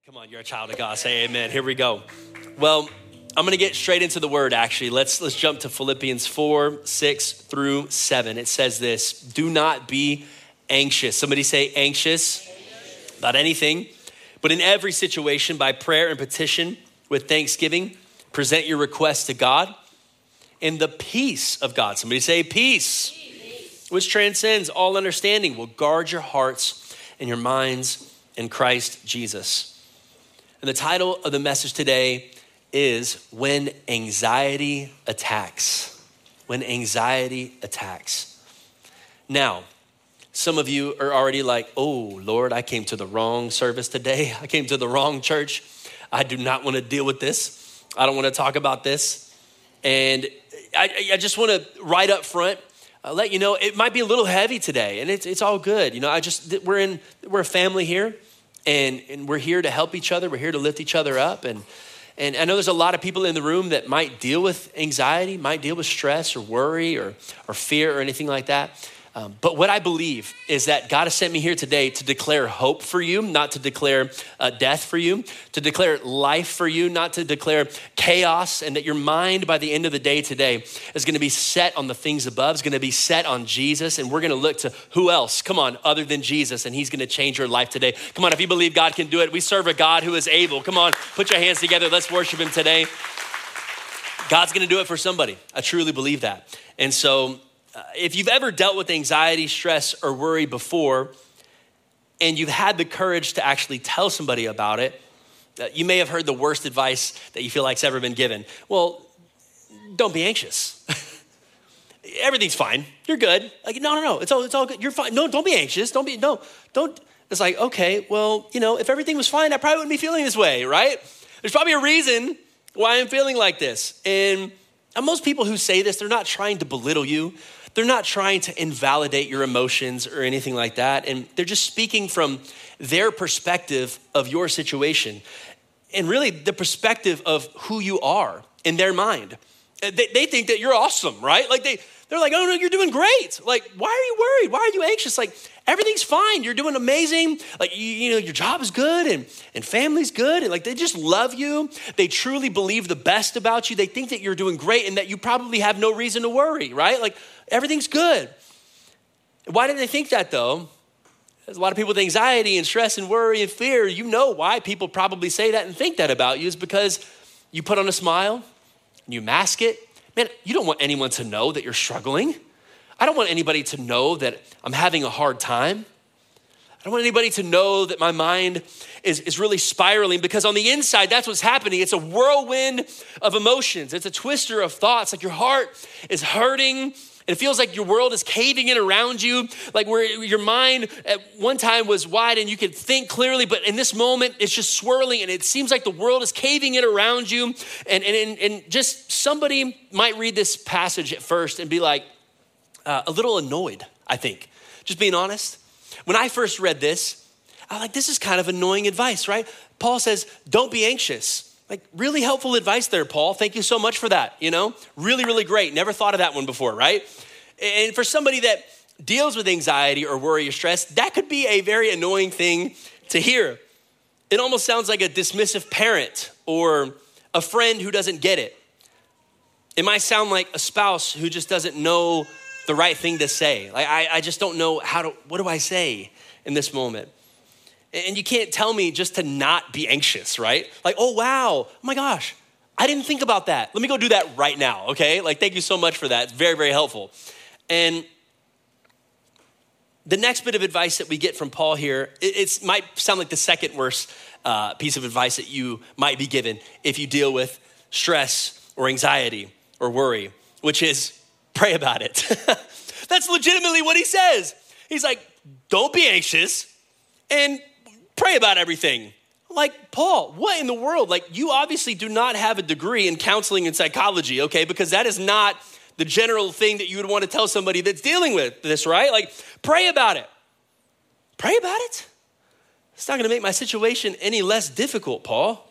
Come on, you're a child of God. Say amen. Here we go. Well, I'm going to get straight into the word, actually. Let's jump to Philippians 4, 6 through 7. It says this: do not be anxious. Somebody say anxious about anything, but in every situation, by prayer and petition with thanksgiving, present your requests to God, and the peace of God. Somebody say peace, which transcends all understanding, will guard your hearts and your minds in Christ Jesus. And the title of the message today is When Anxiety Attacks. When Anxiety Attacks. Now, some of you are already like, oh, Lord, I came to the wrong service today. I came to the wrong church. I do not want to deal with this. I don't want to talk about this. And I just want to right up front let you know it might be a little heavy today, and it's all good. You know, we're a family here. And we're here to help each other. We're here to lift each other up. And I know there's a lot of people in the room that might deal with anxiety, might deal with stress or worry or fear or anything like that. But what I believe is that God has sent me here today to declare hope for you, not to declare death for you, to declare life for you, not to declare chaos, and that your mind by the end of the day today is going to be set on the things above, is going to be set on Jesus, and we're going to look to who else, come on, other than Jesus, and he's going to change your life today. Come on, if you believe God can do it, we serve a God who is able. Come on, put your hands together. Let's worship him today. God's going to do it for somebody. I truly believe that. And so if you've ever dealt with anxiety, stress, or worry before, and you've had the courage to actually tell somebody about it, you may have heard the worst advice that you feel like's ever been given. Well, don't be anxious. Everything's fine. You're good. Like, no. It's all good. You're fine. No, don't be anxious. Don't. It's like, okay, well, if everything was fine, I probably wouldn't be feeling this way, right? There's probably a reason why I'm feeling like this. And most people who say this, they're not trying to belittle you. They're not trying to invalidate your emotions or anything like that. And they're just speaking from their perspective of your situation and really the perspective of who you are in their mind. They think that you're awesome, right? Like they're like, oh no, you're doing great. Like, why are you worried? Why are you anxious? Like, everything's fine. You're doing amazing. Like, your job is good and family's good. And like, they just love you. They truly believe the best about you. They think that you're doing great and that you probably have no reason to worry, right? Like, everything's good. Why do they think that though? There's a lot of people with anxiety and stress and worry and fear. You know why people probably say that and think that about you is because you put on a smile and you mask it. Man, you don't want anyone to know that you're struggling. I don't want anybody to know that I'm having a hard time. I don't want anybody to know that my mind is really spiraling, because on the inside, that's what's happening. It's a whirlwind of emotions. It's a twister of thoughts. Like, your heart is hurting. It feels like your world is caving in around you, like where your mind at one time was wide and you could think clearly, but in this moment, it's just swirling and it seems like the world is caving in around you. And just somebody might read this passage at first and be like a little annoyed, I think. Just being honest. When I first read this, I was like, this is kind of annoying advice, right? Paul says, don't be anxious. Like, really helpful advice there, Paul. Thank you so much for that, Really, really great. Never thought of that one before, right? And for somebody that deals with anxiety or worry or stress, that could be a very annoying thing to hear. It almost sounds like a dismissive parent or a friend who doesn't get it. It might sound like a spouse who just doesn't know the right thing to say. Like, I just don't know what do I say in this moment? And you can't tell me just to not be anxious, right? Like, oh, wow, oh my gosh, I didn't think about that. Let me go do that right now, okay? Like, thank you so much for that. It's very, very helpful. And the next bit of advice that we get from Paul here, it might sound like the second worst piece of advice that you might be given if you deal with stress or anxiety or worry, which is pray about it. That's legitimately what he says. He's like, don't be anxious and pray about everything. Like, Paul, what in the world? Like, you obviously do not have a degree in counseling and psychology, okay? Because that is not the general thing that you would want to tell somebody that's dealing with this, right? Like, pray about it. Pray about it? It's not going to make my situation any less difficult, Paul.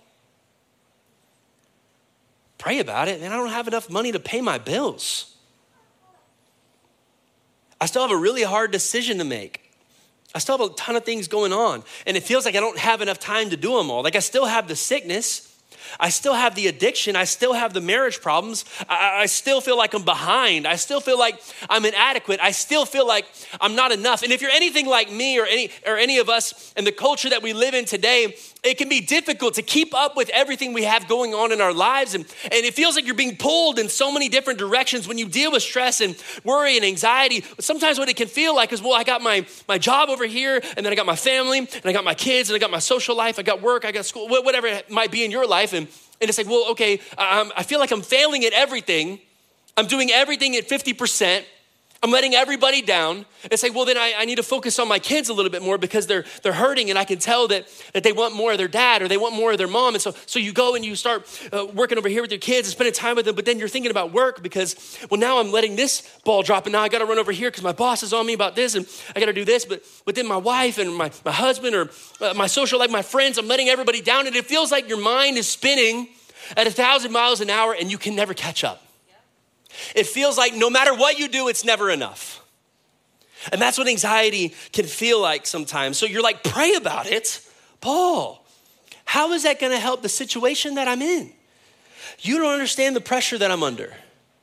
Pray about it. Man, I don't have enough money to pay my bills. I still have a really hard decision to make. I still have a ton of things going on. And it feels like I don't have enough time to do them all. Like I still have the sickness. I still have the addiction. I still have the marriage problems. I still feel like I'm behind. I still feel like I'm inadequate. I still feel like I'm not enough. And if you're anything like me or any of us in the culture that we live in today, it can be difficult to keep up with everything we have going on in our lives. And it feels like you're being pulled in so many different directions when you deal with stress and worry and anxiety. But sometimes what it can feel like is, well, I got my job over here, and then I got my family, and I got my kids, and I got my social life, I got work, I got school, whatever it might be in your life. And it's like, well, okay, I feel like I'm failing at everything. I'm doing everything at 50%. I'm letting everybody down. It's like, well, then I need to focus on my kids a little bit more because they're hurting, and I can tell that they want more of their dad or they want more of their mom. And so you go and you start working over here with your kids and spending time with them, but then you're thinking about work because, well, now I'm letting this ball drop, and now I got to run over here because my boss is on me about this, and I got to do this. But then my wife and my husband or my social life, my friends, I'm letting everybody down, and it feels like your mind is spinning at 1,000 miles an hour, and you can never catch up. It feels like no matter what you do, it's never enough. And that's what anxiety can feel like sometimes. So you're like, pray about it. Paul, how is that gonna help the situation that I'm in? You don't understand the pressure that I'm under.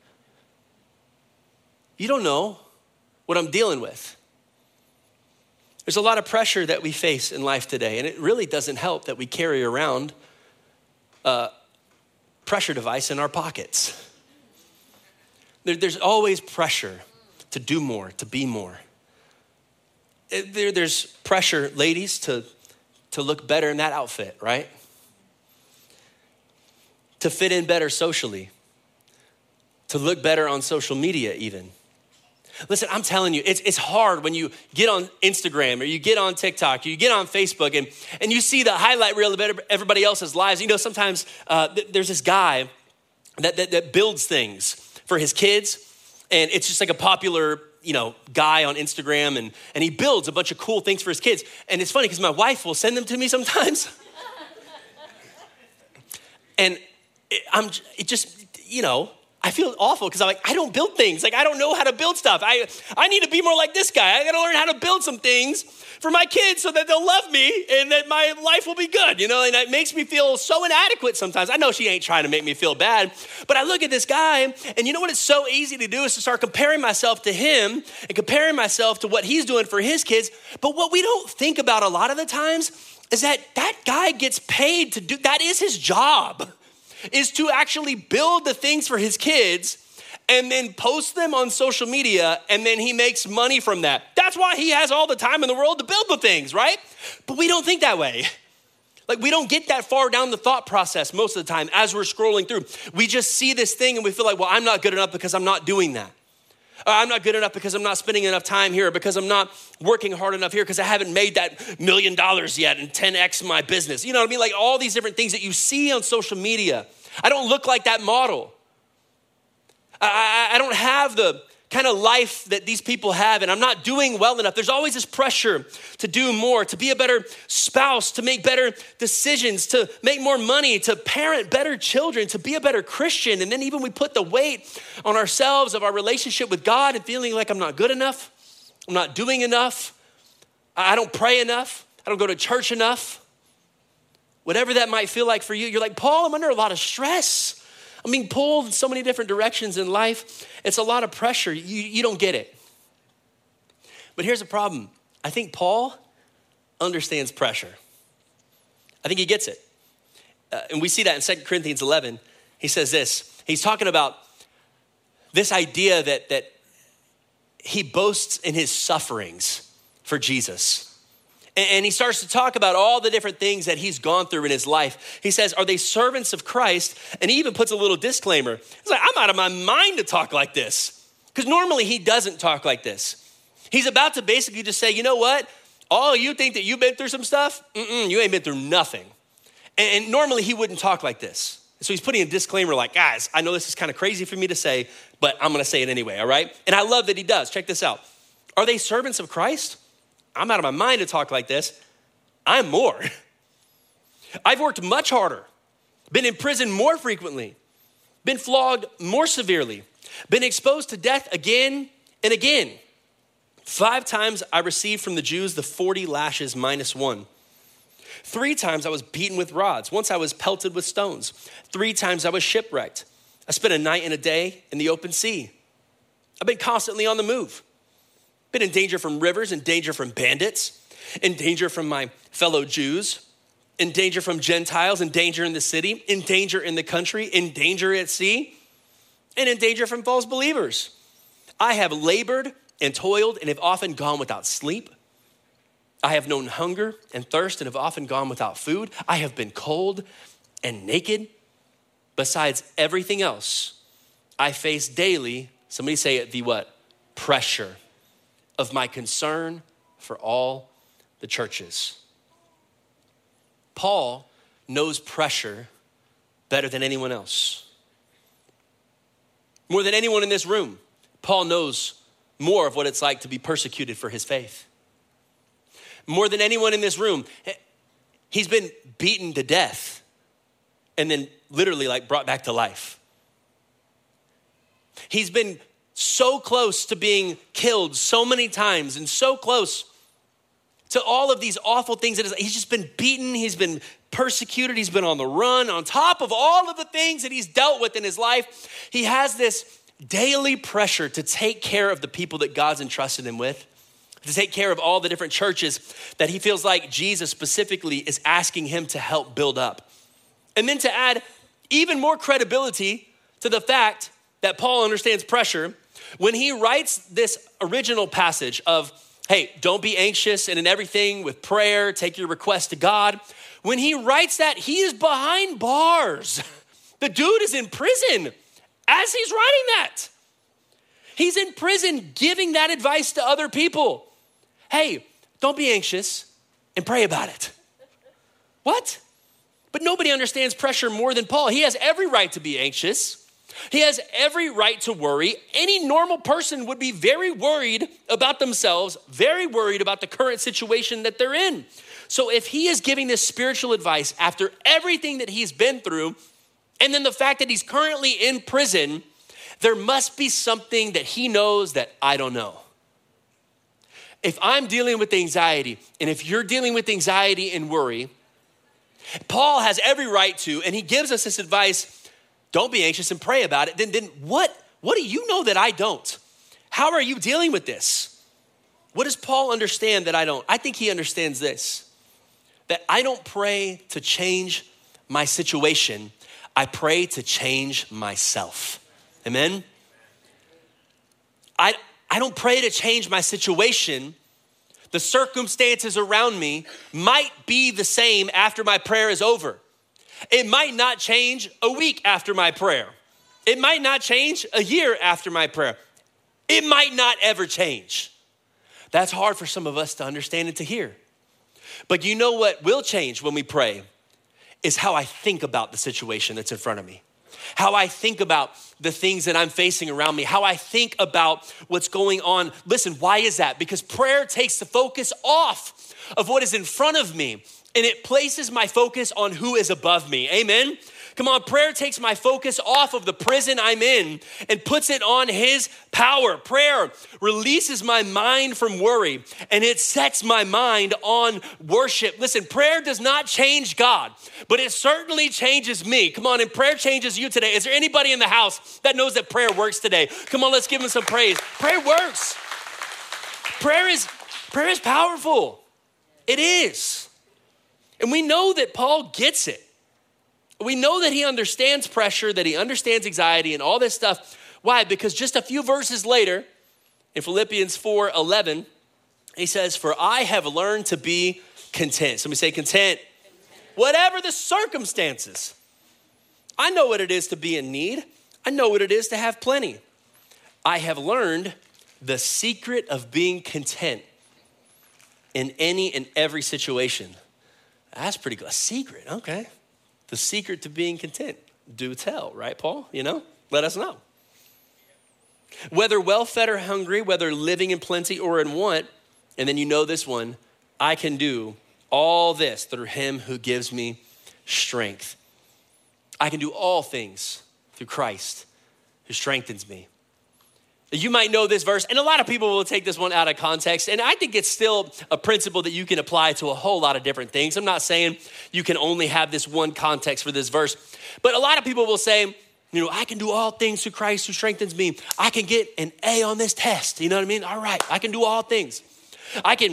You don't know what I'm dealing with. There's a lot of pressure that we face in life today, and it really doesn't help that we carry around a pressure device in our pockets. There's always pressure to do more, to be more. There's pressure, ladies, to look better in that outfit, right? To fit in better socially, to look better on social media even. Listen, I'm telling you, it's hard when you get on Instagram or you get on TikTok, or you get on Facebook and you see the highlight reel of everybody else's lives. You know, sometimes there's this guy that builds things for his kids, and it's just like a popular, guy on Instagram, and he builds a bunch of cool things for his kids. And it's funny because my wife will send them to me sometimes. And I feel awful because I'm like, I don't build things. Like, I don't know how to build stuff. I need to be more like this guy. I got to learn how to build some things for my kids so that they'll love me and that my life will be good, and it makes me feel so inadequate sometimes. I know she ain't trying to make me feel bad, but I look at this guy, and you know what it's so easy to do is to start comparing myself to him and comparing myself to what he's doing for his kids. But what we don't think about a lot of the times is that guy gets paid to do, that is his job, is to actually build the things for his kids and then post them on social media, and then he makes money from that. That's why he has all the time in the world to build the things, right? But we don't think that way. Like, we don't get that far down the thought process most of the time as we're scrolling through. We just see this thing and we feel like, well, I'm not good enough because I'm not doing that. I'm not good enough because I'm not spending enough time here, because I'm not working hard enough here, because I haven't made that $1 million yet and 10x my business. You know what I mean? Like all these different things that you see on social media. I don't look like that model. I don't have the kind of life that these people have, and I'm not doing well enough. There's always this pressure to do more, to be a better spouse, to make better decisions, to make more money, to parent better children, to be a better Christian. And then even we put the weight on ourselves of our relationship with God and feeling like I'm not good enough, I'm not doing enough, I don't pray enough, I don't go to church enough. Whatever that might feel like for you, you're like, Paul, I'm under a lot of stress. I'm being pulled in so many different directions in life. It's a lot of pressure. You don't get it. But here's the problem. I think Paul understands pressure. I think he gets it. And we see that in 2 Corinthians 11. He says this. He's talking about this idea that he boasts in his sufferings for Jesus. And he starts to talk about all the different things that he's gone through in his life. He says, are they servants of Christ? And he even puts a little disclaimer. He's like, I'm out of my mind to talk like this. Because normally he doesn't talk like this. He's about to basically just say, you know what? Oh, you think that you've been through some stuff? You ain't been through nothing. And normally he wouldn't talk like this. So he's putting a disclaimer like, guys, I know this is kind of crazy for me to say, but I'm going to say it anyway, all right? And I love that he does. Check this out. Are they servants of Christ? I'm out of my mind to talk like this. I'm more. I've worked much harder, been in prison more frequently, been flogged more severely, been exposed to death again and again. 5 times I received from the Jews the 40 lashes minus 1. 3 times I was beaten with rods. Once I was pelted with stones. 3 times I was shipwrecked. I spent a night and a day in the open sea. I've been constantly on the move. Been in danger from rivers, in danger from bandits, in danger from my fellow Jews, in danger from Gentiles, in danger in the city, in danger in the country, in danger at sea, and in danger from false believers. I have labored and toiled and have often gone without sleep. I have known hunger and thirst and have often gone without food. I have been cold and naked. Besides everything else, I face daily, somebody say it, the what? Pressure of my concern for all the churches. Paul knows pressure better than anyone else. More than anyone in this room, Paul knows more of what it's like to be persecuted for his faith. More than anyone in this room, he's been beaten to death and then literally like brought back to life. He's been so close to being killed so many times and so close to all of these awful things. He's just been beaten. He's been persecuted. He's been on the run. On top of all of the things that he's dealt with in his life, he has this daily pressure to take care of the people that God's entrusted him with, to take care of all the different churches that he feels like Jesus specifically is asking him to help build up. And then to add even more credibility to the fact that Paul understands pressure, when he writes this original passage of, hey, don't be anxious and in everything with prayer, take your request to God. When he writes that, he is behind bars. The dude is in prison as he's writing that. He's in prison giving that advice to other people. Hey, don't be anxious and pray about it. What? But nobody understands pressure more than Paul. He has every right to be anxious. He has every right to worry. Any normal person would be very worried about themselves, very worried about the current situation that they're in. So if he is giving this spiritual advice after everything that he's been through, and then the fact that he's currently in prison, there must be something that he knows that I don't know. If I'm dealing with anxiety, and if you're dealing with anxiety and worry, Paul has every right to, and he gives us this advice, don't be anxious and pray about it. Then what do you know that I don't? How are you dealing with this? What does Paul understand that I don't? I think he understands this, that I don't pray to change my situation. I pray to change myself. Amen? I don't pray to change my situation. The circumstances around me might be the same after my prayer is over. It might not change a week after my prayer. It might not change a year after my prayer. It might not ever change. That's hard for some of us to understand and to hear. But you know what will change when we pray is how I think about the situation that's in front of me. How I think about the things that I'm facing around me, how I think about what's going on. Listen, why is that? Because prayer takes the focus off of what is in front of me and it places my focus on who is above me. Amen? Come on, prayer takes my focus off of the prison I'm in and puts it on his power. Prayer releases my mind from worry and it sets my mind on worship. Listen, prayer does not change God, but it certainly changes me. Come on, and prayer changes you today. Is there anybody in the house that knows that prayer works today? Come on, let's give him some praise. Prayer works. Prayer is powerful. It is. And we know that Paul gets it. We know that he understands pressure, that he understands anxiety and all this stuff. Why? Because just a few verses later, in Philippians 4:11, he says, for I have learned to be content. Somebody say content. Whatever the circumstances. I know what it is to be in need. I know what it is to have plenty. I have learned the secret of being content in any and every situation. That's pretty good. A secret, okay. The secret to being content. Do tell, right, Paul? You know, let us know. Whether well-fed or hungry, whether living in plenty or in want, and then you know this one, I can do all this through him who gives me strength. I can do all things through Christ who strengthens me. You might know this verse, and a lot of people will take this one out of context, and I think it's still a principle that you can apply to a whole lot of different things. I'm not saying you can only have this one context for this verse, but a lot of people will say, I can do all things through Christ who strengthens me. I can get an A on this test. You know what I mean? All right, I can do all things. I can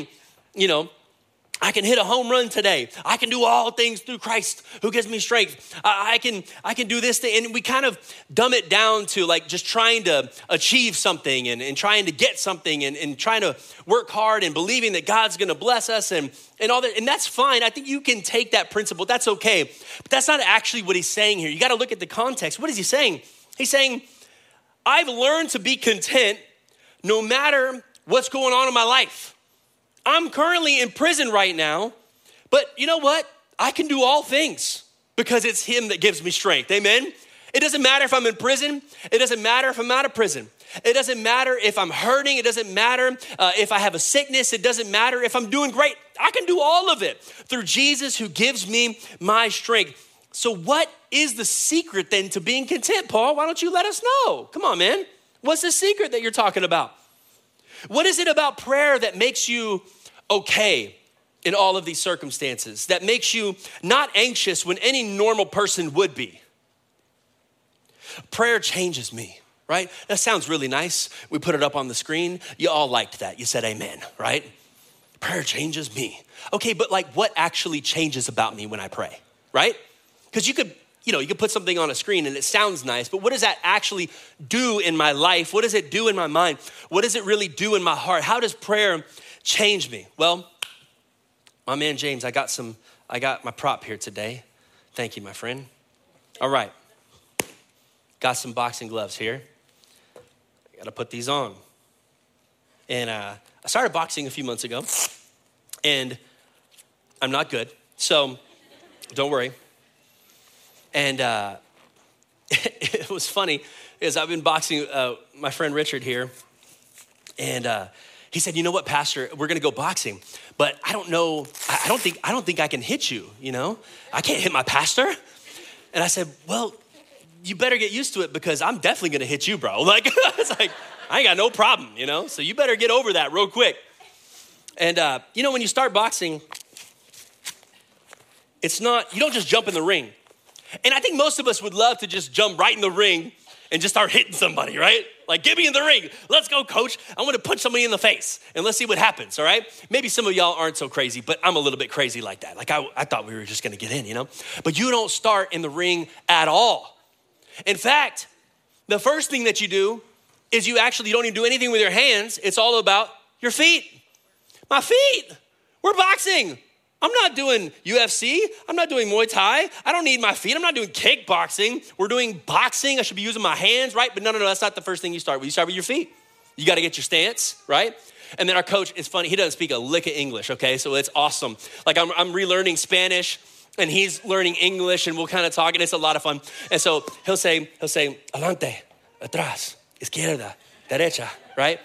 hit a home run today. I can do all things through Christ who gives me strength. I can do this thing. And we kind of dumb it down to like just trying to achieve something and trying to get something and trying to work hard and believing that God's going to bless us and all that. And that's fine. I think you can take that principle. That's okay. But that's not actually what he's saying here. You got to look at the context. What is he saying? He's saying, I've learned to be content no matter what's going on in my life. I'm currently in prison right now, but you know what? I can do all things because it's him that gives me strength. Amen? It doesn't matter if I'm in prison. It doesn't matter if I'm out of prison. It doesn't matter if I'm hurting. It doesn't matter if I have a sickness. It doesn't matter if I'm doing great. I can do all of it through Jesus who gives me my strength. So what is the secret then to being content, Paul? Why don't you let us know? Come on, man. What's the secret that you're talking about? What is it about prayer that makes you okay in all of these circumstances, that makes you not anxious when any normal person would be? Prayer changes me, right? That sounds really nice. We put it up on the screen. You all liked that. You said amen, right? Prayer changes me. Okay, but like what actually changes about me when I pray, right? Because you could put something on a screen and it sounds nice, but what does that actually do in my life? What does it do in my mind? What does it really do in my heart? How does prayer change me? Well, my man James, I got my prop here today. Thank you, my friend. All right. Got some boxing gloves here. I got to put these on. And I started boxing a few months ago, and I'm not good, so don't worry. And it was funny because I've been boxing my friend Richard here, and he said, "You know what, Pastor? We're gonna go boxing, but I don't know. I don't think I can hit you. I can't hit my pastor." And I said, "Well, you better get used to it because I'm definitely gonna hit you, bro. Like, it's like I ain't got no problem, So you better get over that real quick." And when you start boxing, you don't just jump in the ring. And I think most of us would love to just jump right in the ring and just start hitting somebody, right? Like, get me in the ring. Let's go, coach. I want to punch somebody in the face and let's see what happens, all right? Maybe some of y'all aren't so crazy, but I'm a little bit crazy like that. Like, I thought we were just going to get in, But you don't start in the ring at all. In fact, the first thing that you do is you don't even do anything with your hands. It's all about your feet. My feet. We're boxing. I'm not doing UFC. I'm not doing Muay Thai. I don't need my feet. I'm not doing kickboxing. We're doing boxing. I should be using my hands, right? But no, that's not the first thing you start with. You start with your feet. You got to get your stance, right? And then our coach is funny. He doesn't speak a lick of English, okay? So it's awesome. Like I'm relearning Spanish and he's learning English and we'll kind of talk and it's a lot of fun. And so he'll say, adelante, atrás, izquierda, derecha, right?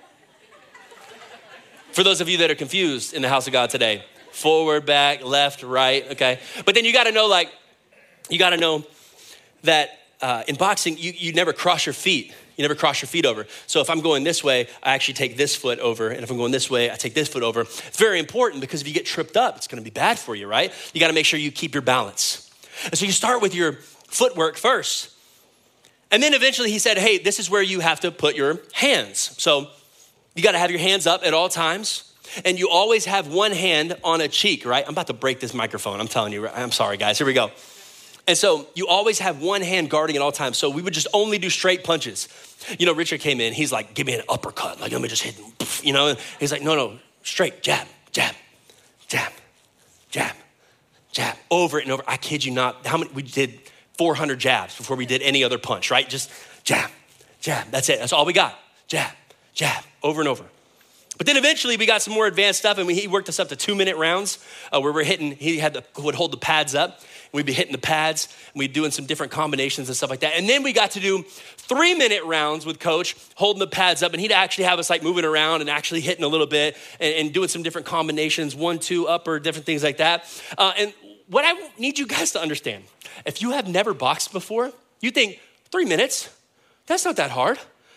For those of you that are confused in the house of God today, forward, back, left, right, okay? But then you gotta know that in boxing, you never cross your feet. You never cross your feet over. So if I'm going this way, I actually take this foot over. And if I'm going this way, I take this foot over. It's very important because if you get tripped up, it's gonna be bad for you, right? You gotta make sure you keep your balance. And so you start with your footwork first. And then eventually he said, hey, this is where you have to put your hands. So you gotta have your hands up at all times. And you always have one hand on a cheek, right? I'm about to break this microphone. I'm telling you, I'm sorry guys, here we go. And so you always have one hand guarding at all times. So we would just only do straight punches. Richard came in, he's like, give me an uppercut. Like, let me just hit him, And he's like, no, straight, jab, jab, jab, jab, jab, over and over. I kid you not, we did 400 jabs before we did any other punch, right? Just jab, jab, that's it. That's all we got. Jab, jab, over and over. But then eventually we got some more advanced stuff and he worked us up to 2-minute rounds where we're hitting, would hold the pads up and we'd be hitting the pads and we'd doing some different combinations and stuff like that. And then we got to do 3-minute rounds with coach holding the pads up and he'd actually have us like moving around and actually hitting a little bit and doing some different combinations, 1, 2, upper, different things like that. And what I need you guys to understand, if you have never boxed before, you think 3 minutes, that's not that hard.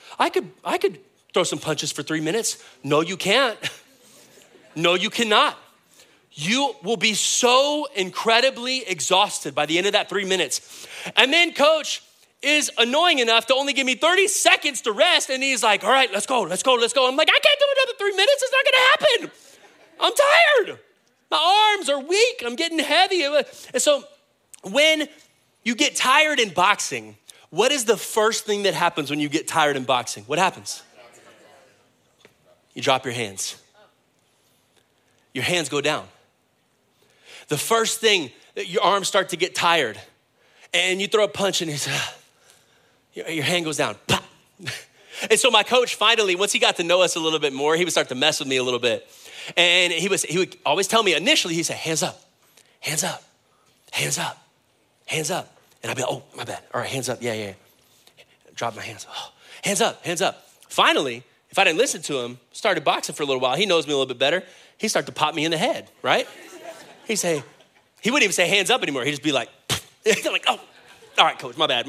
I could throw some punches for 3 minutes. No, you can't. No, you cannot. You will be so incredibly exhausted by the end of that 3 minutes. And then coach is annoying enough to only give me 30 seconds to rest. And he's like, all right, let's go. I'm like, I can't do another 3 minutes. It's not gonna happen. I'm tired. My arms are weak. I'm getting heavy. And so when you get tired in boxing, what is the first thing that happens when you get tired in boxing? What happens? You drop your hands. Your hands go down. The first thing, your arms start to get tired and you throw a punch and your hand goes down. Pop. And so my coach finally, once he got to know us a little bit more, he would start to mess with me a little bit. And he would always tell me initially, he'd say, hands up, hands up, hands up, hands up. And I'd be like, oh, my bad. All right, hands up. Yeah. Drop my hands. Oh, hands up, hands up. Finally, if I didn't listen to him, started boxing for a little while. He knows me a little bit better. He started to pop me in the head, right? He wouldn't even say hands up anymore. He'd just be like, I'm like, oh, all right, coach, my bad.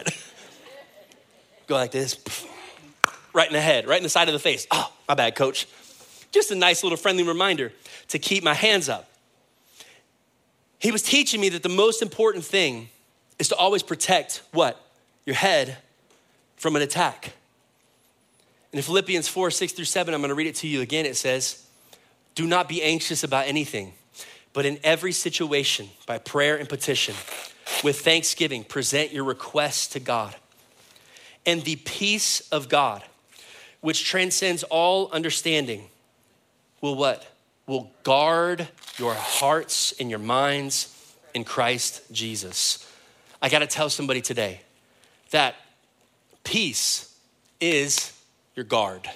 Go like this, right in the head, right in the side of the face. Oh, my bad, coach. Just a nice little friendly reminder to keep my hands up. He was teaching me that the most important thing is to always protect what? Your head from an attack. And in Philippians 4:6-7, I'm gonna read it to you again. It says, do not be anxious about anything, but in every situation, by prayer and petition, with thanksgiving, present your requests to God. And the peace of God, which transcends all understanding, will what? Will guard your hearts and your minds in Christ Jesus. I gotta tell somebody today that peace is your guard.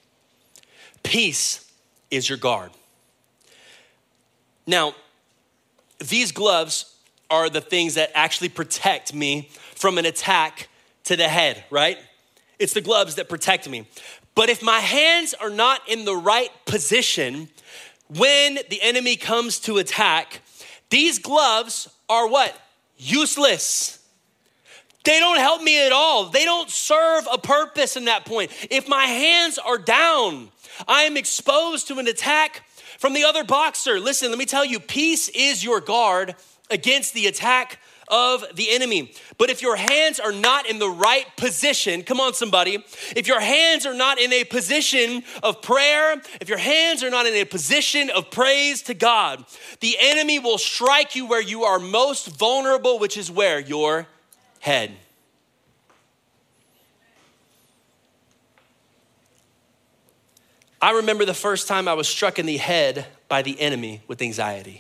Peace is your guard. Now, these gloves are the things that actually protect me from an attack to the head, right? It's the gloves that protect me. But if my hands are not in the right position when the enemy comes to attack, these gloves are what? Useless. They don't help me at all. They don't serve a purpose in that point. If my hands are down, I am exposed to an attack from the other boxer. Listen, let me tell you, peace is your guard against the attack of the enemy. But if your hands are not in the right position, come on somebody, if your hands are not in a position of prayer, if your hands are not in a position of praise to God, the enemy will strike you where you are most vulnerable, which is where? Your head. I remember the first time I was struck in the head by the enemy with anxiety.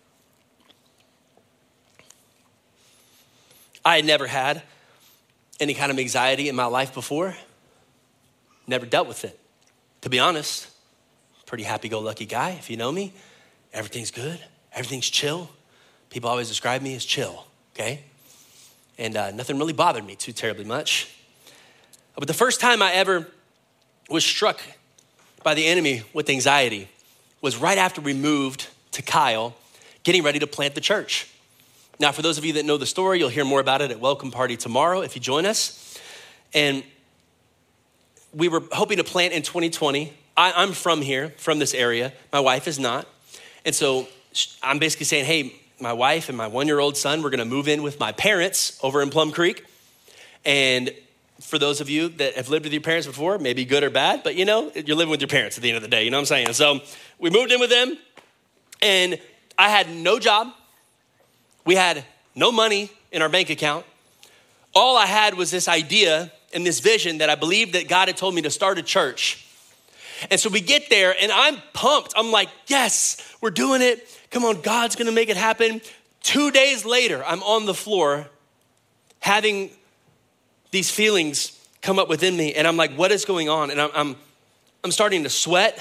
I had never had any kind of anxiety in my life before. Never dealt with it. To be honest, pretty happy-go-lucky guy, if you know me. Everything's good, everything's chill. People always describe me as chill, okay? And nothing really bothered me too terribly much. But the first time I ever was struck by the enemy with anxiety was right after we moved to Kyle, getting ready to plant the church. Now, for those of you that know the story, you'll hear more about it at Welcome Party tomorrow if you join us. And we were hoping to plant in 2020. I'm from here, from this area. My wife is not. And so I'm basically saying, hey, my wife and my 1-year-old son, we're gonna move in with my parents over in Plum Creek. And for those of you that have lived with your parents before, maybe good or bad, but you're living with your parents at the end of the day, you know what I'm saying? So we moved in with them and I had no job. We had no money in our bank account. All I had was this idea and this vision that I believed that God had told me to start a church. And so we get there and I'm pumped. I'm like, yes, we're doing it. Come on, God's gonna make it happen. 2 days later, I'm on the floor having these feelings come up within me. And I'm like, what is going on? And I'm starting to sweat.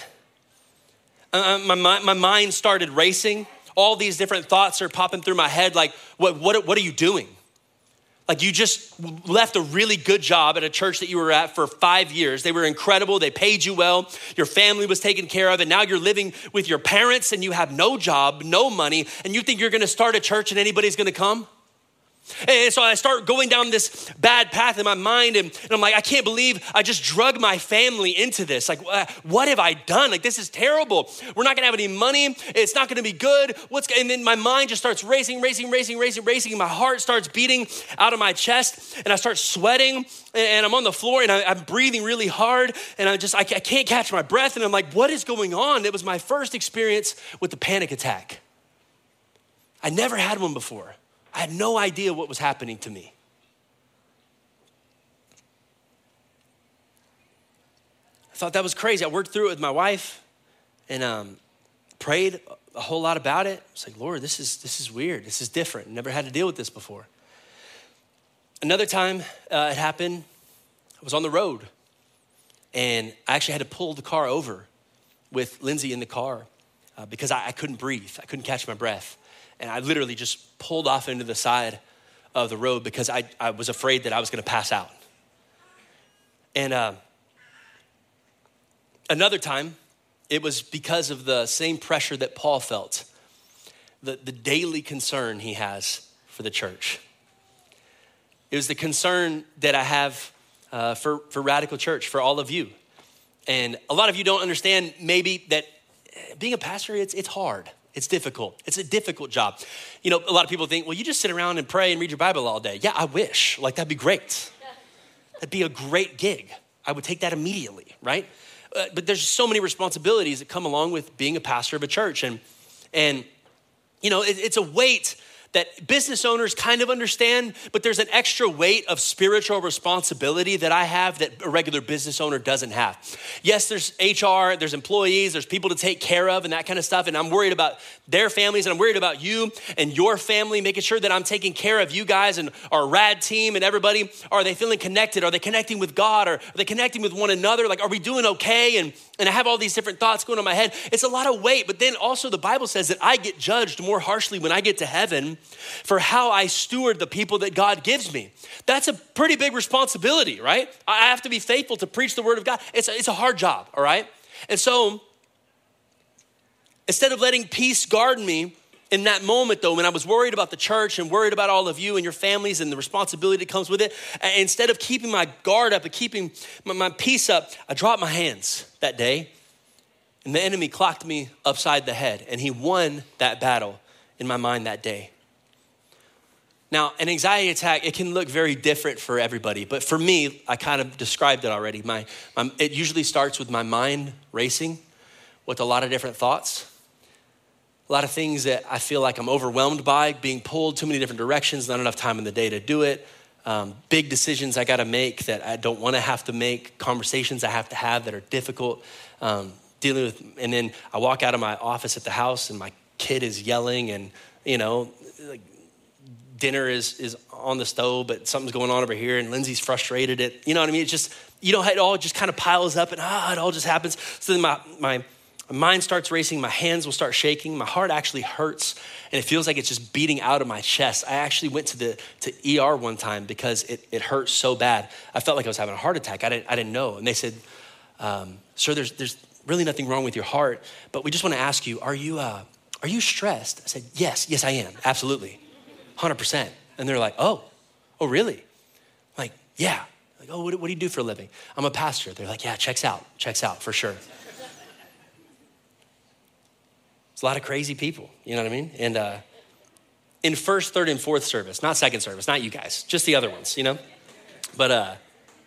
My mind started racing. All these different thoughts are popping through my head. Like, what are you doing? Like you just left a really good job at a church that you were at for 5 years. They were incredible. They paid you well. Your family was taken care of. And now you're living with your parents and you have no job, no money. And you think you're going to start a church and anybody's going to come? And so I start going down this bad path in my mind, and I'm like, I can't believe I just drug my family into this. Like, what have I done? Like, this is terrible. We're not gonna have any money. It's not gonna be good. And then my mind just starts racing, and my heart starts beating out of my chest, and I start sweating, and I'm on the floor, and I'm breathing really hard, and I can't catch my breath, and I'm like, what is going on? It was my first experience with the panic attack. I never had one before. I had no idea what was happening to me. I thought that was crazy. I worked through it with my wife and prayed a whole lot about it. I was like, Lord, this is weird. This is different. Never had to deal with this before. Another time it happened, I was on the road, and I actually had to pull the car over with Lindsay in the car because I couldn't breathe. I couldn't catch my breath. And I literally just pulled off into the side of the road because I was afraid that I was gonna pass out. And another time, it was because of the same pressure that Paul felt, the daily concern he has for the church. It was the concern that I have for Radical Church, for all of you. And a lot of you don't understand maybe that being a pastor, it's hard. It's difficult. It's a difficult job. You know, a lot of people think, well, you just sit around and pray and read your Bible all day. Yeah, I wish. Like, that'd be great. That'd be a great gig. I would take that immediately, right? But there's so many responsibilities that come along with being a pastor of a church. And you know, it's a weight that business owners kind of understand, but there's an extra weight of spiritual responsibility that I have that a regular business owner doesn't have. Yes, there's HR, there's employees, there's people to take care of and that kind of stuff. And I'm worried about their families, and I'm worried about you and your family, making sure that I'm taking care of you guys and our rad team and everybody. Are they feeling connected? Are they connecting with God? Or are they connecting with one another? Like, are we doing okay? And I have all these different thoughts going on in my head. It's a lot of weight, but then also the Bible says that I get judged more harshly when I get to heaven for how I steward the people that God gives me. That's a pretty big responsibility, right? I have to be faithful to preach the word of God. It's a hard job, all right? And so instead of letting peace guard me in that moment, though, when I was worried about the church and worried about all of you and your families and the responsibility that comes with it, instead of keeping my guard up and keeping my peace up, I dropped my hands that day, and the enemy clocked me upside the head, and he won that battle in my mind that day. Now, an anxiety attack, it can look very different for everybody, but for me, I kind of described it already. It usually starts with my mind racing with a lot of different thoughts, a lot of things that I feel like I'm overwhelmed by, being pulled too many different directions, not enough time in the day to do it, big decisions I gotta make that I don't wanna have to make, conversations I have to have that are difficult, dealing with, and then I walk out of my office at the house and my kid is yelling and, you know, like, dinner is on the stove, but something's going on over here and Lindsay's frustrated at, you know what I mean? It's just, it all just kind of piles up and it all just happens. So then my mind starts racing, my hands will start shaking, my heart actually hurts, and it feels like it's just beating out of my chest. I actually went to ER one time because it hurt so bad. I felt like I was having a heart attack. I didn't know. And they said, sir, there's really nothing wrong with your heart, but we just want to ask you, are you stressed? I said, yes, I am, absolutely. 100%. And they're like, oh, really? I'm like, yeah. Like, oh, what do you do for a living? I'm a pastor. They're like, yeah, checks out for sure. It's a lot of crazy people, you know what I mean? And in first, third, and fourth service, not second service, not you guys, just the other ones, you know? But I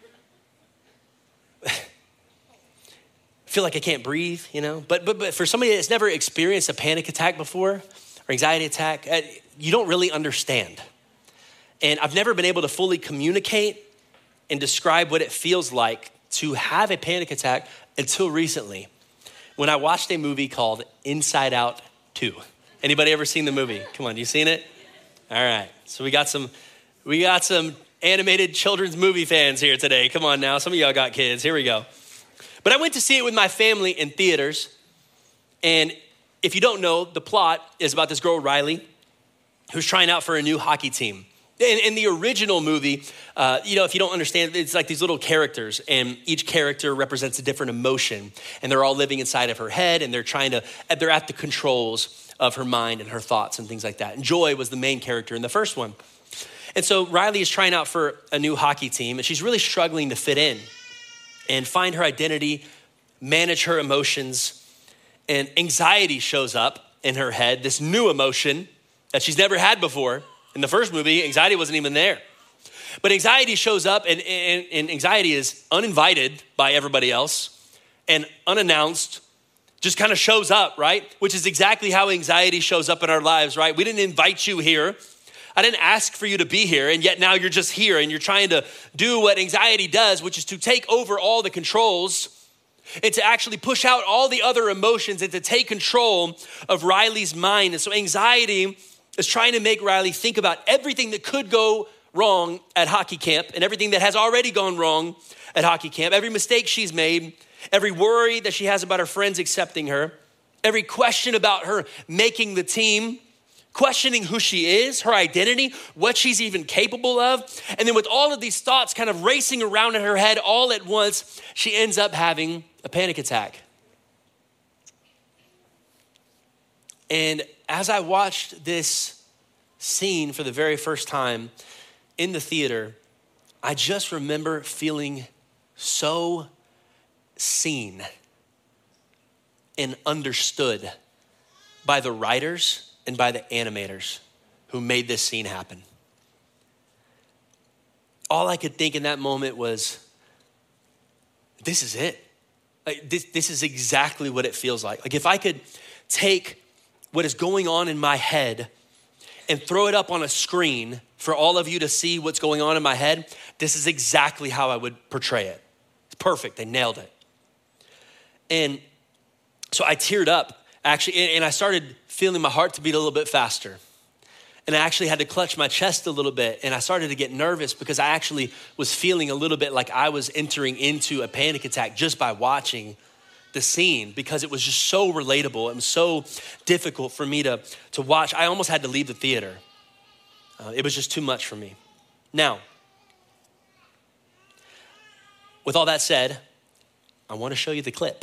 feel like I can't breathe, you know? But for somebody that's never experienced a panic attack before, or anxiety attack, you don't really understand. And I've never been able to fully communicate and describe what it feels like to have a panic attack until recently, when I watched a movie called Inside Out 2. Anybody ever seen the movie? Come on, you seen it? All right, so we got some animated children's movie fans here today. Come on now, some of y'all got kids, here we go. But I went to see it with my family in theaters, and if you don't know, the plot is about this girl, Riley, who's trying out for a new hockey team. In the original movie, if you don't understand, it's like these little characters, and each character represents a different emotion, and they're all living inside of her head, and they're at the controls of her mind and her thoughts and things like that. And Joy was the main character in the first one. And so Riley is trying out for a new hockey team, and she's really struggling to fit in and find her identity, manage her emotions, and anxiety shows up in her head, this new emotion that she's never had before. In the first movie, anxiety wasn't even there. But anxiety shows up, and anxiety is uninvited by everybody else and unannounced, just kind of shows up, right? Which is exactly how anxiety shows up in our lives, right? We didn't invite you here. I didn't ask for you to be here, and yet now you're just here and you're trying to do what anxiety does, which is to take over all the controls and to actually push out all the other emotions and to take control of Riley's mind. And so anxiety is trying to make Riley think about everything that could go wrong at hockey camp and everything that has already gone wrong at hockey camp, every mistake she's made, every worry that she has about her friends accepting her, every question about her making the team, questioning who she is, her identity, what she's even capable of. And then with all of these thoughts kind of racing around in her head all at once, she ends up having a panic attack. And as I watched this scene for the very first time in the theater, I just remember feeling so seen and understood by the writers and by the animators who made this scene happen. All I could think in that moment was, this is it. Like, this is exactly what it feels like. Like if I could take what is going on in my head and throw it up on a screen for all of you to see what's going on in my head, this is exactly how I would portray it. It's perfect, they nailed it. And so I teared up actually, and I started feeling my heart to beat a little bit faster. And I actually had to clutch my chest a little bit, and I started to get nervous because I actually was feeling a little bit like I was entering into a panic attack just by watching the scene, because it was just so relatable. It was so difficult for me to watch. I almost had to leave the theater. It was just too much for me. Now, with all that said, I want to show you the clip.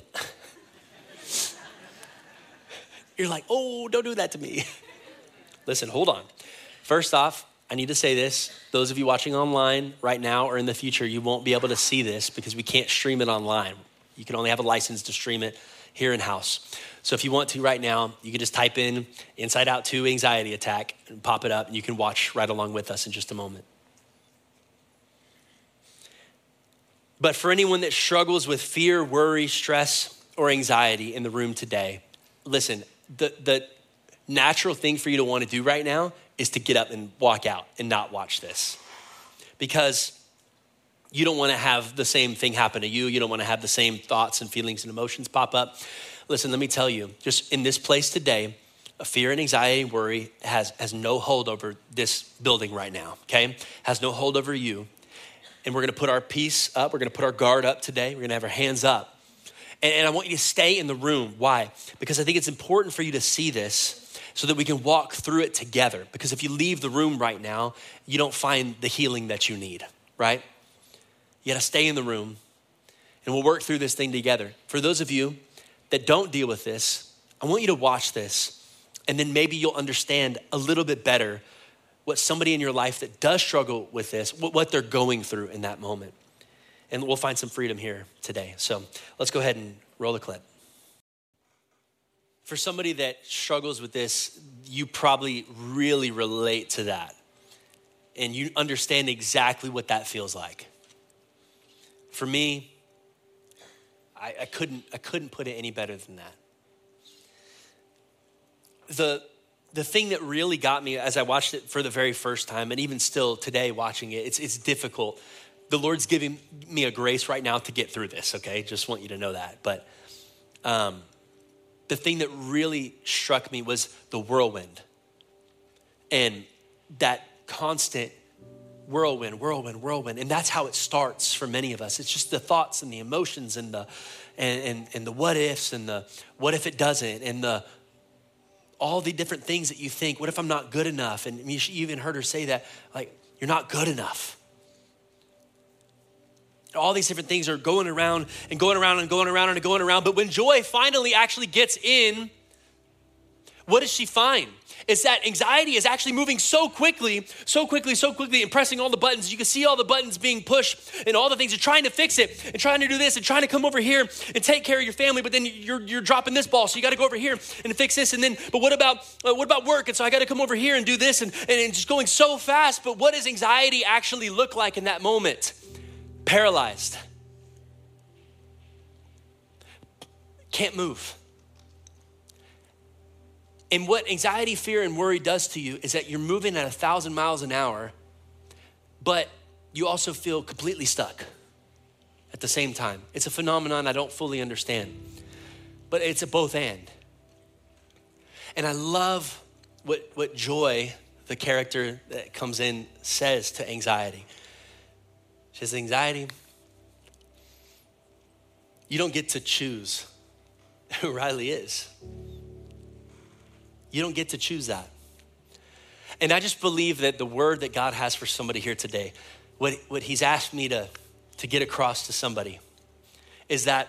You're like, oh, don't do that to me. Listen, hold on. First off, I need to say this. Those of you watching online right now or in the future, you won't be able to see this because we can't stream it online. You can only have a license to stream it here in-house. So if you want to right now, you can just type in Inside Out 2 anxiety attack and pop it up, and you can watch right along with us in just a moment. But for anyone that struggles with fear, worry, stress, or anxiety in the room today, listen, the natural thing for you to want to do right now is to get up and walk out and not watch this, because you don't want to have the same thing happen to you. You don't want to have the same thoughts and feelings and emotions pop up. Listen, let me tell you, just in this place today, a fear and anxiety and worry has no hold over this building right now, okay? Has no hold over you. And we're going to put our peace up. We're going to put our guard up today. We're going to have our hands up. And I want you to stay in the room. Why? Because I think it's important for you to see this so that we can walk through it together. Because if you leave the room right now, you don't find the healing that you need, right? You gotta stay in the room and we'll work through this thing together. For those of you that don't deal with this, I want you to watch this, and then maybe you'll understand a little bit better what somebody in your life that does struggle with this, what they're going through in that moment. And we'll find some freedom here today. So let's go ahead and roll the clip. For somebody that struggles with this, you probably really relate to that. And you understand exactly what that feels like. For me, I couldn't put it any better than that. The thing that really got me as I watched it for the very first time, and even still today watching it, it's difficult. The Lord's giving me a grace right now to get through this, okay? Just want you to know that. But the thing that really struck me was the whirlwind. And that constant whirlwind. And that's how it starts for many of us. It's just the thoughts and the emotions and the what ifs and the what if it doesn't, and all the different things that you think, what if I'm not good enough? And you even heard her say that, like, you're not good enough. All these different things are going around and going around and going around and going around. But when Joy finally actually gets in, what does she find? is that anxiety is actually moving so quickly, and pressing all the buttons. You can see all the buttons being pushed and all the things. You're trying to fix it and trying to do this and trying to come over here and take care of your family, but then you're dropping this ball, so you got to go over here and fix this. And then, but what about work? And so I got to come over here and do this and just going so fast. But what does anxiety actually look like in that moment? Paralyzed. Can't move. And what anxiety, fear, and worry does to you is that you're moving at 1,000 miles an hour, but you also feel completely stuck at the same time. It's a phenomenon I don't fully understand, but it's a both and. And I love what Joy, the character that comes in, says to anxiety. She says, anxiety, you don't get to choose who Riley is. You don't get to choose that. And I just believe that the word that God has for somebody here today, what he's asked me to get across to somebody is that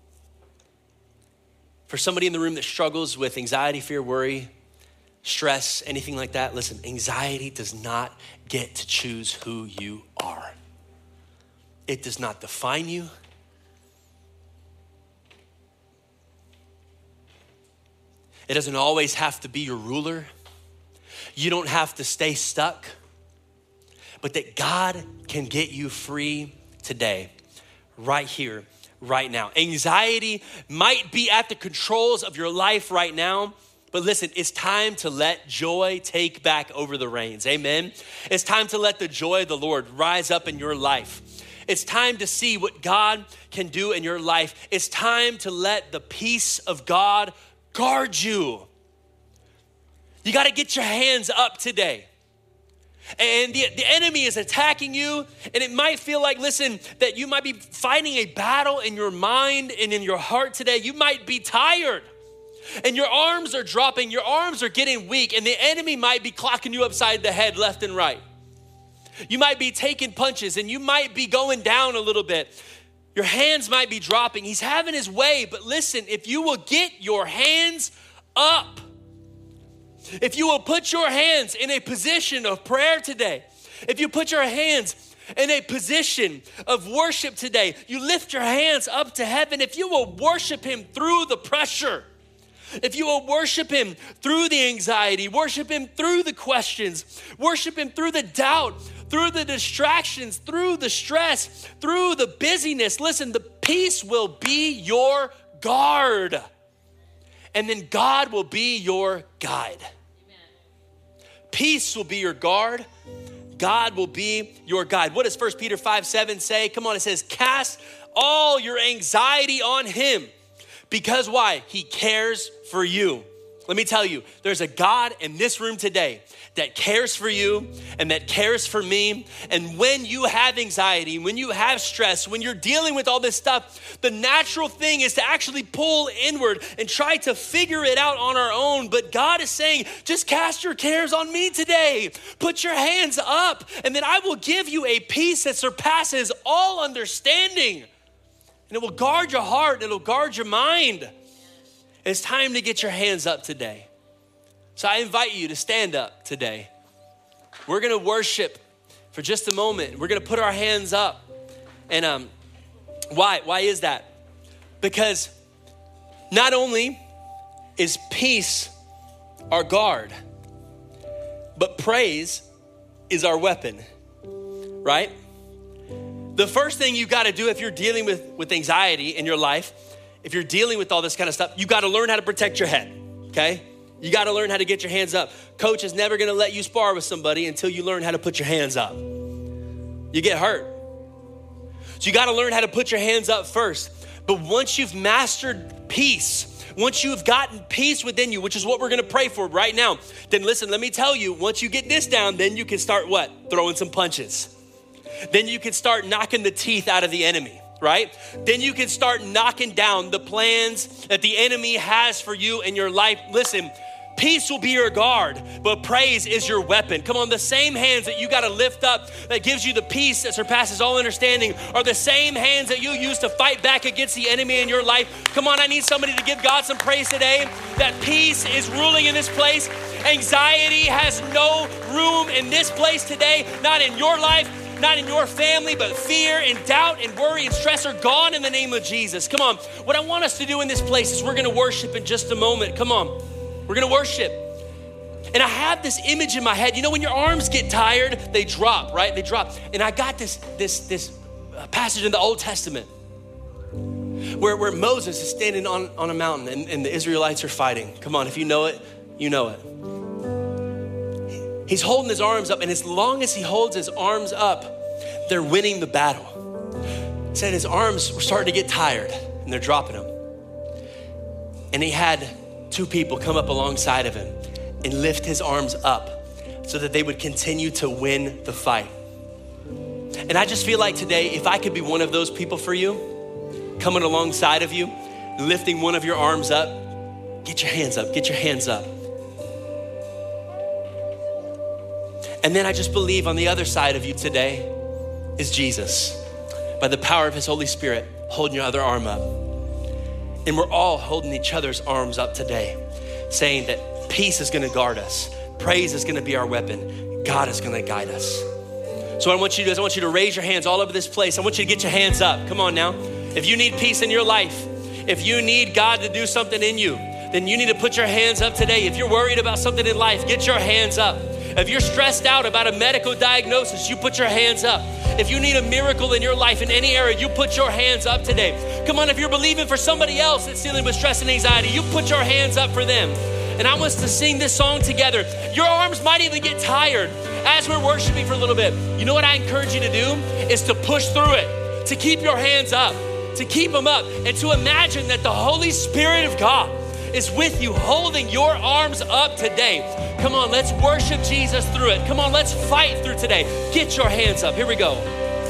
for somebody in the room that struggles with anxiety, fear, worry, stress, anything like that, listen, anxiety does not get to choose who you are. It does not define you. It doesn't always have to be your ruler. You don't have to stay stuck, but that God can get you free today, right here, right now. Anxiety might be at the controls of your life right now, but listen, it's time to let joy take back over the reins. Amen. It's time to let the joy of the Lord rise up in your life. It's time to see what God can do in your life. It's time to let the peace of God guard you. You got to get your hands up today. And the enemy is attacking you, and it might feel like, listen, that you might be fighting a battle in your mind and in your heart today. You might be tired, and your arms are dropping, your arms are getting weak, and the enemy might be clocking you upside the head left and right. You might be taking punches, and you might be going down a little bit. Your hands might be dropping. He's having his way, but listen, if you will get your hands up, if you will put your hands in a position of prayer today, if you put your hands in a position of worship today, you lift your hands up to heaven, if you will worship him through the pressure, if you will worship him through the anxiety, worship him through the questions, worship him through the doubt, through the distractions, through the stress, through the busyness, listen, the peace will be your guard. And then God will be your guide. Amen. Peace will be your guard. God will be your guide. What does 1 Peter 5:7 say? Come on, it says, cast all your anxiety on him. Because why? He cares for you. Let me tell you, there's a God in this room today that cares for you and that cares for me. And when you have anxiety, when you have stress, when you're dealing with all this stuff, the natural thing is to actually pull inward and try to figure it out on our own. But God is saying, just cast your cares on me today. Put your hands up, and then I will give you a peace that surpasses all understanding. And it will guard your heart. It'll guard your mind. It's time to get your hands up today. So I invite you to stand up today. We're going to worship for just a moment. We're going to put our hands up. And why? Why is that? Because not only is peace our guard, but praise is our weapon, right? The first thing you got to do if you're dealing with anxiety in your life, if you're dealing with all this kind of stuff, you got to learn how to protect your head, okay? You got to learn how to get your hands up. Coach is never going to let you spar with somebody until you learn how to put your hands up. You get hurt. So you got to learn how to put your hands up first. But once you've mastered peace, once you've gotten peace within you, which is what we're going to pray for right now, then listen, let me tell you, once you get this down, then you can start what? Throwing some punches. Then you can start knocking the teeth out of the enemy. Right? Then you can start knocking down the plans that the enemy has for you in your life. Listen, Peace will be your guard, but praise is your weapon. Come on, the same hands that you got to lift up that gives you the peace that surpasses all understanding are the same hands that you use to fight back against the enemy in your life. Come on, I need somebody to give God some praise today that peace is ruling in this place. Anxiety has no room in this place today, not in your life, not in your family, but fear and doubt and worry and stress are gone in the name of Jesus. Come on, what I want us to do in this place is we're going to worship in just a moment. Come on. We're gonna worship. And I have this image in my head. You know, when your arms get tired, they drop, right? They drop. And I got this passage in the Old Testament where Moses is standing on a mountain and the Israelites are fighting. Come on, if you know it, you know it. He's holding his arms up, and as long as he holds his arms up, they're winning the battle. He said his arms were starting to get tired and they're dropping them. And he had 2 people come up alongside of him and lift his arms up so that they would continue to win the fight. And I just feel like today, if I could be one of those people for you, coming alongside of you, lifting one of your arms up, get your hands up, get your hands up. And then I just believe on the other side of you today is Jesus, by the power of his Holy Spirit, holding your other arm up. And we're all holding each other's arms up today, saying that peace is gonna guard us. Praise is gonna be our weapon. God is gonna guide us. So what I want you to do is I want you to raise your hands all over this place. I want you to get your hands up. Come on now. If you need peace in your life, if you need God to do something in you, then you need to put your hands up today. If you're worried about something in life, get your hands up. If you're stressed out about a medical diagnosis, you put your hands up. If you need a miracle in your life in any area, you put your hands up today. Come on, if you're believing for somebody else that's dealing with stress and anxiety, you put your hands up for them. And I want us to sing this song together. Your arms might even get tired as we're worshiping for a little bit. You know what I encourage you to do is to push through it, to keep your hands up, to keep them up, and to imagine that the Holy Spirit of God is with you, holding your arms up today. Come on, let's worship Jesus through it. Come on, let's fight through today. Get your hands up. Here we go.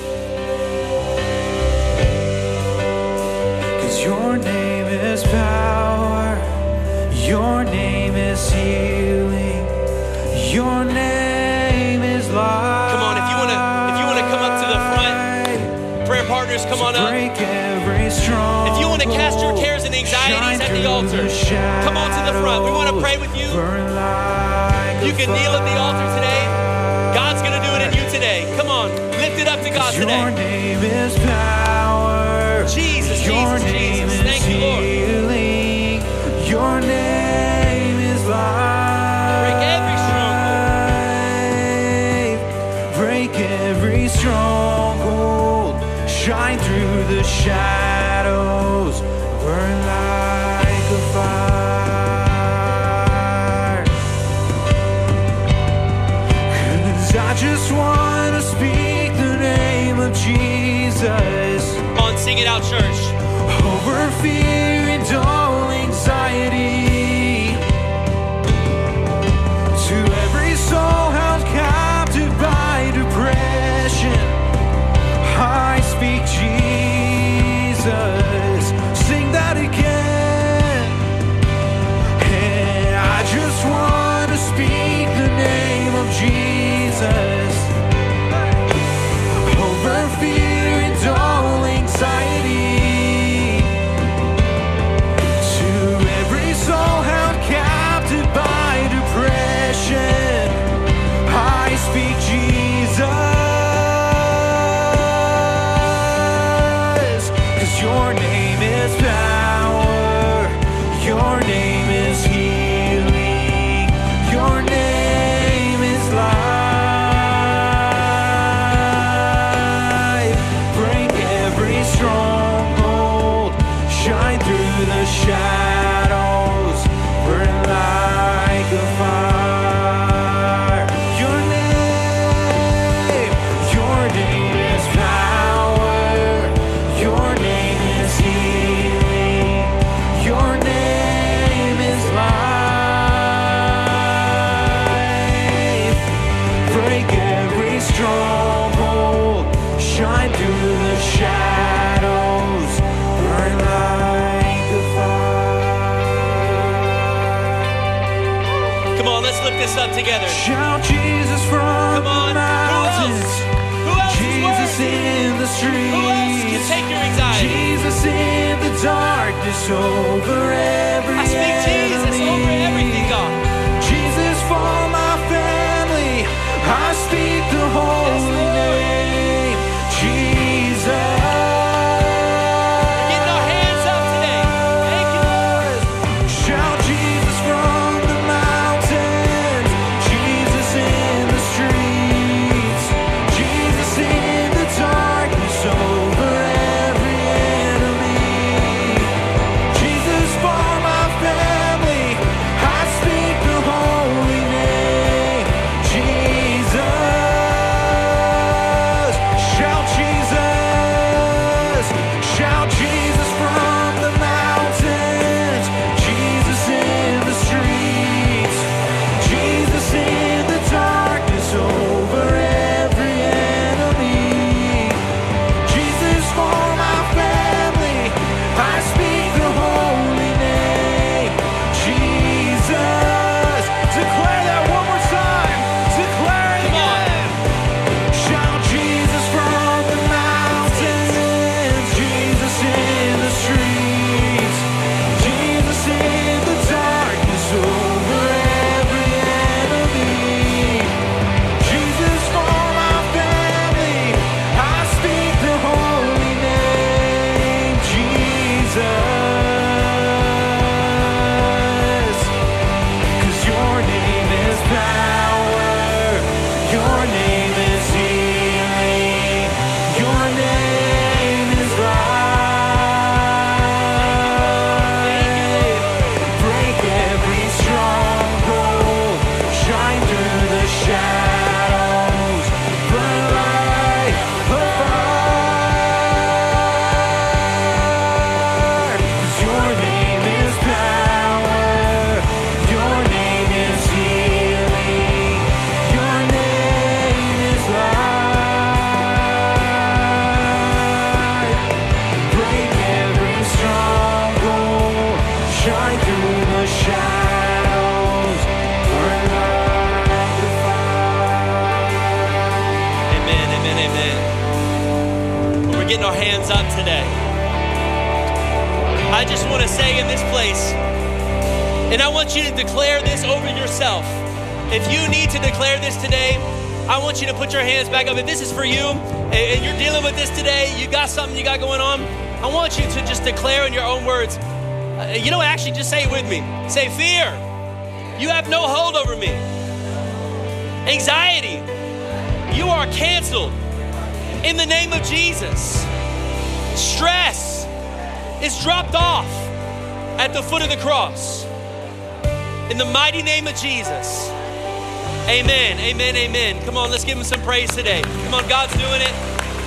'Cause your name is power. Your name is healing. Your name is life. Come on, if you wanna come up to the front, prayer partners, come on up. If you want to cast your cares and anxieties at the altar, come on to the front. We want to pray with you. You can kneel at the altar today. God's going to do it in you today. Come on, lift it up to God today. Your name is power. Jesus, Jesus, Jesus. Thank you, Lord. Your name is life. Break every stronghold. Break every stronghold. Shine through the shadows. Burn like a fire. 'Cause I just want to speak the name of Jesus. Come on, sing it out, church. Over fear and all anxiety. To every soul held captive by depression, I speak Jesus. Sing that again. And I just want to speak the name of Jesus. Over fear and all anxiety. To every soul held captive by depression, I speak Jesus. Your name is power. Your name is healing. Your name is life. Break every stronghold. Shine through the shadows. Burn like a fire. Your name is power. Your name is healing. Your name is life. Break every stronghold. Shine through the shadows. Burn like a fire. this up together. Shout Jesus from Come on. the mountains. Who else is Jesus worthy? in the streets. Who else can take your anxiety? Jesus in the darkness over every I speak Jesus enemy. over everything, God. Jesus for my family. I speak the holy Lord. name. Jesus. Getting our hands up today. Thank you, Lord. Shout Jesus from the mountains. Jesus in the streets. Jesus in the darkness over every enemy. Jesus for my family. I speak the holy name. Jesus. Shout Jesus. Shout Jesus from the mountains. Jesus in the streets. Jesus in the darkness over every enemy. Jesus for my family. I speak the holy name. Jesus. Declare that one more time. Declare it Come on. again. Shout Jesus from the mountains. Jesus in the streets. Jesus in the darkness over every enemy. Jesus for my family. I speak the holy name. Jesus. 'Cause your name is power. Your name is healing. Your name is life. Break every stronghold. Shine through the shadows. Burn like a fire. 'Cause your name is power. Your name is healing. Your name is life. Break every stronghold. Shine through the shadows. Burn like a fire. Amen, amen, amen. We're getting our hands up today. I just want to say in this place, and I want you to declare this over yourself. If you need to declare this today, I want you to put your hands back up. If this is for you and you're dealing with this today, you got something you got going on, I want you to just declare in your own words. Actually just say it with me. Say, fear, you have no hold over me. Anxiety, you are canceled in the name of Jesus. Stress is dropped off at the foot of the cross. In the mighty name of Jesus. Amen, amen, amen. Come on, let's give him some praise today. Come on, God's doing it.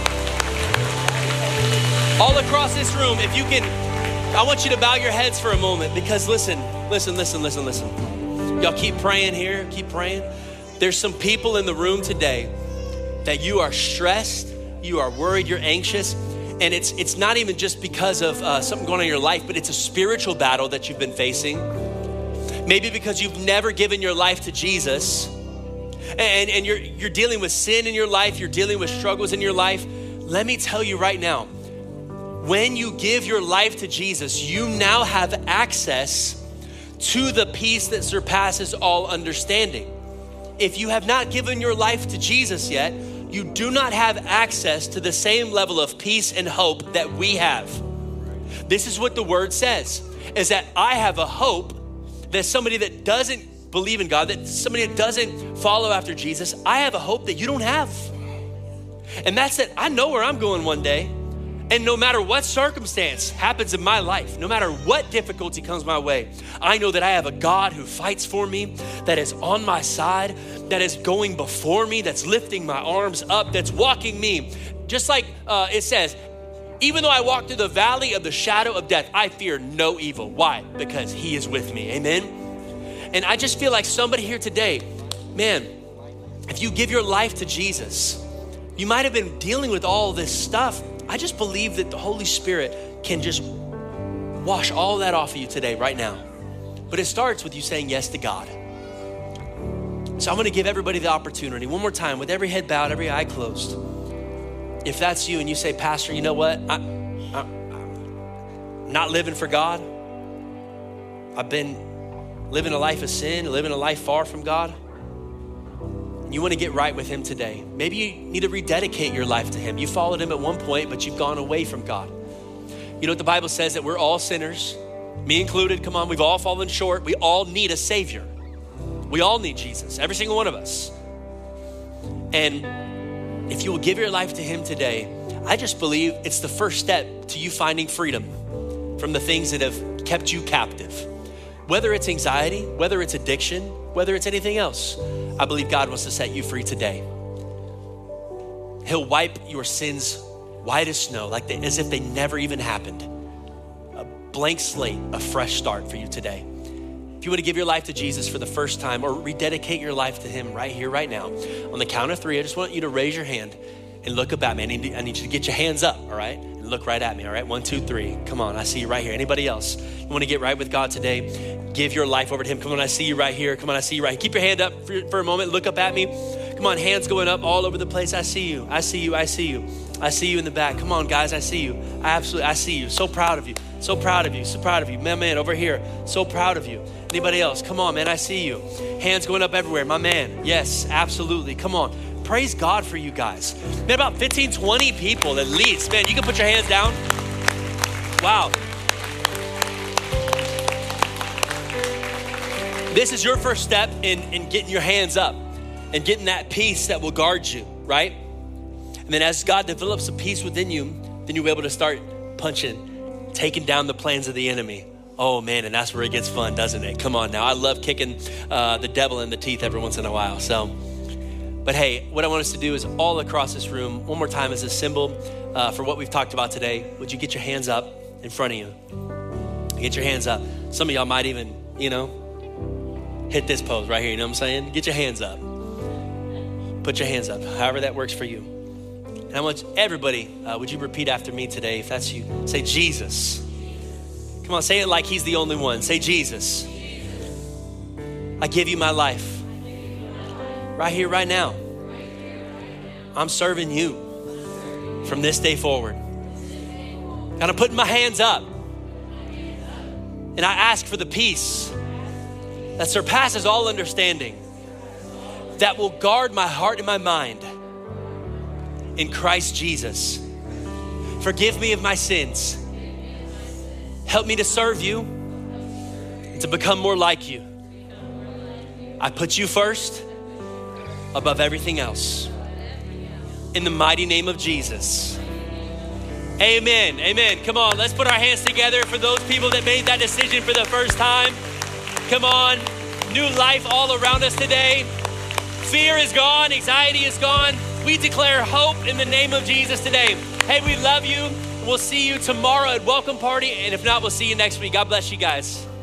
All across this room, if you can, I want you to bow your heads for a moment because listen. Y'all keep praying here, keep praying. There's some people in the room today that you are stressed, you are worried, you're anxious, and it's not even just because of something going on in your life, but it's a spiritual battle that you've been facing. Maybe because you've never given your life to Jesus, and you're dealing with sin in your life, you're dealing with struggles in your life. Let me tell you right now, when you give your life to Jesus, you now have access to the peace that surpasses all understanding. If you have not given your life to Jesus yet, you do not have access to the same level of peace and hope that we have. This is what the word says, is that I have a hope that somebody that doesn't believe in God, that somebody that doesn't follow after Jesus, I have a hope that you don't have. And that's that I know where I'm going one day. And no matter what circumstance happens in my life, no matter what difficulty comes my way, I know that I have a God who fights for me, that is on my side, that is going before me, that's lifting my arms up, that's walking me. Just like it says, even though I walk through the valley of the shadow of death, I fear no evil. Why? Because he is with me, amen? And I just feel like somebody here today, man, if you give your life to Jesus, you might have been dealing with all this stuff. I just believe that the Holy Spirit can just wash all that off of you today, right now. But it starts with you saying yes to God. So I'm gonna give everybody the opportunity, one more time, with every head bowed, every eye closed. If that's you and you say, Pastor, you know what? I'm not living for God. I've been living a life of sin, living a life far from God. You wanna get right with him today. Maybe you need to rededicate your life to him. You followed him at one point, but you've gone away from God. You know what the Bible says, that we're all sinners, me included. Come on, we've all fallen short. We all need a savior. We all need Jesus, every single one of us. And if you will give your life to him today, I just believe it's the first step to you finding freedom from the things that have kept you captive. Whether it's anxiety, whether it's addiction, whether it's anything else, I believe God wants to set you free today. He'll wipe your sins white as snow, as if they never even happened. A blank slate, a fresh start for you today. If you want to give your life to Jesus for the first time or rededicate your life to him right here, right now, on the count of 3, I just want you to raise your hand and look up at me. I need you to get your hands up, all right? And look right at me, all right? 1, 2, 3. Come on, I see you right here. Anybody else? You want to get right with God today? Give your life over to him. Come on, I see you right here. Come on, I see you right here. Keep your hand up for a moment. Look up at me. Come on, hands going up all over the place. I see you. I see you. I see you. I see you in the back. Come on, guys, I see you. I see you. So proud of you. So proud of you. So proud of you. Man, over here. So proud of you. Anybody else? Come on, man, I see you. Hands going up everywhere. My man. Yes, absolutely. Come on. Praise God for you guys. Man, about 15, 20 people at least. Man, you can put your hands down. Wow. This is your first step in getting your hands up and getting that peace that will guard you, right? And then as God develops a peace within you, then you'll be able to start punching, taking down the plans of the enemy. Oh man, and that's where it gets fun, doesn't it? Come on now. I love kicking the devil in the teeth every once in a while. But hey, what I want us to do is all across this room, one more time as a symbol for what we've talked about today, would you get your hands up in front of you? Get your hands up. Some of y'all might even, hit this pose right here, you know what I'm saying? Get your hands up. Put your hands up, however that works for you. And I want everybody, would you repeat after me today, if that's you? Say, Jesus. Come on, say it like he's the only one. Say, Jesus. I give you my life. Right here, right now. I'm serving you from this day forward. And I'm putting my hands up. And I ask for the peace that surpasses all understanding, that will guard my heart and my mind in Christ Jesus. Forgive me of my sins. Help me to serve you and to become more like you. I put you first above everything else. In the mighty name of Jesus. Amen. Amen. Come on, let's put our hands together for those people that made that decision for the first time. Come on, new life all around us today. Fear is gone, anxiety is gone. We declare hope in the name of Jesus today. Hey, we love you. We'll see you tomorrow at Welcome Party. And if not, we'll see you next week. God bless you guys.